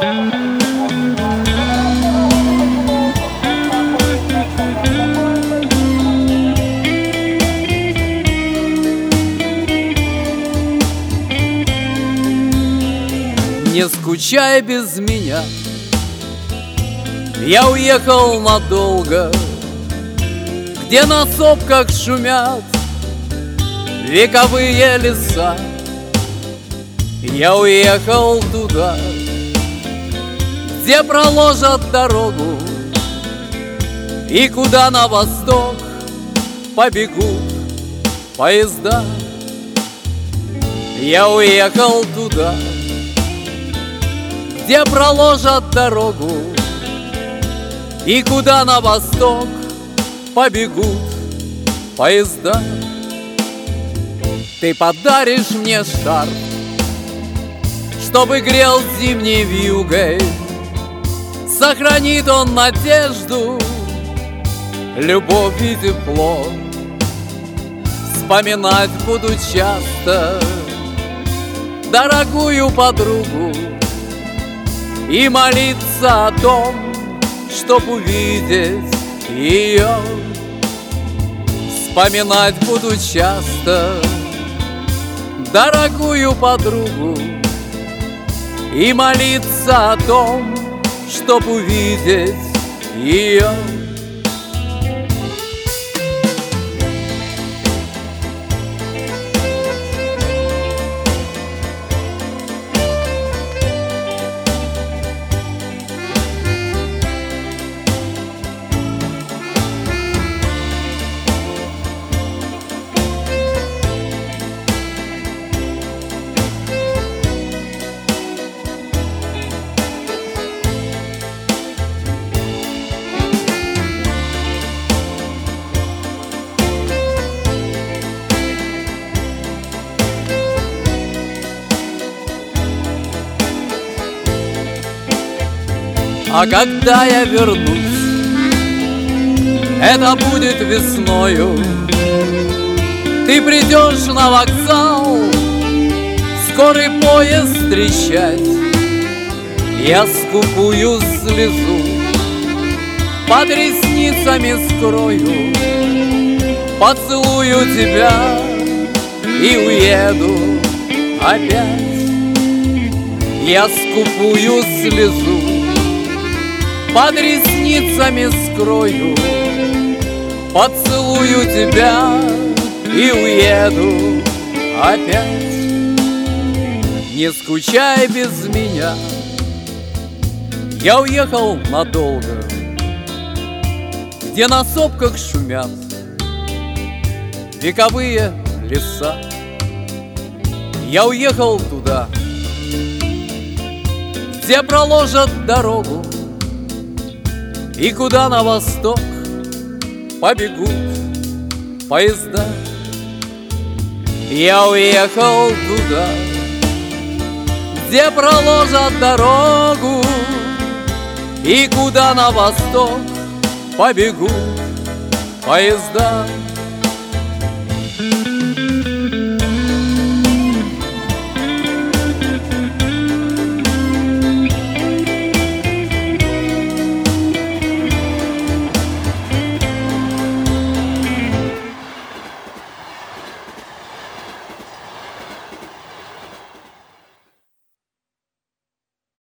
Не скучай без меня, я уехал надолго, где на сопках шумят вековые леса. Я уехал туда, где проложат дорогу, и куда на восток побегут поезда. Я уехал туда, где проложат дорогу, и куда на восток побегут поезда. Ты подаришь мне шарф, чтобы грел зимней вьюгой. Сохранит он надежду, любовь и тепло. Вспоминать буду часто дорогую подругу и молиться о том, чтоб увидеть ее. Вспоминать буду часто дорогую подругу и молиться о том, чтоб увидеть ее. А когда я вернусь, это будет весною, ты придешь на вокзал скорый поезд встречать. Я скупую слезу под ресницами скрою, поцелую тебя и уеду опять. Я скупую слезу под ресницами скрою, поцелую тебя и уеду опять. Не скучай без меня, я уехал надолго, где на сопках шумят вековые леса. Я уехал туда, где проложат дорогу, и куда на восток побегут поезда. Я уехал туда, где проложат дорогу, и куда на восток побегут поезда.